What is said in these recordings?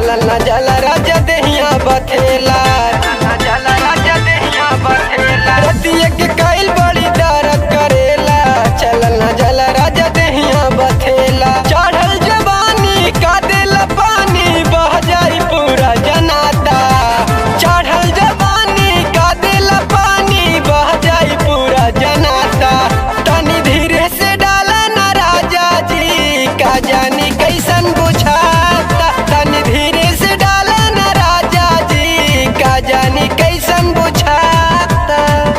न जल राजा देहिया बथेला, जल राजा देहिया बथेला। रतिया के काइल बड़ी दर्द करेला, चल न जल राजा देहिया बथेला। चढ़ल जवानी का देला पानी बह जाई पूरा जनाता, चढ़ल जवानी का देला पानी बह जाई पूरा जनाता। तनी धीरे से डाला न राजा जी का जानी कैसन बुझाता, तनी धीरे से डाला न राजा जी का जानी कैसन बुझाता।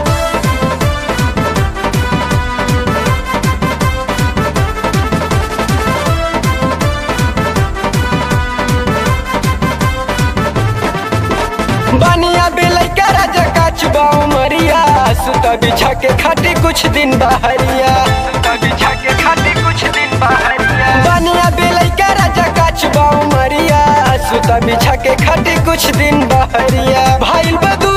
बनिया बिलई का राजा काचबा उमरिया, सुता बिछा के खाटी कुछ दिन बहरिया, सुता बिछा के खाटी कुछ दिन बहरिया। बनिया बिलई का राजा काचबा उमरिया, सुता बिछा के खाटी कुछ दिन बहरिया। भाई बदू